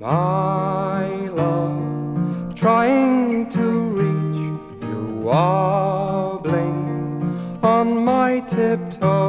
my love, trying to reach you, wobbling on my tiptoes.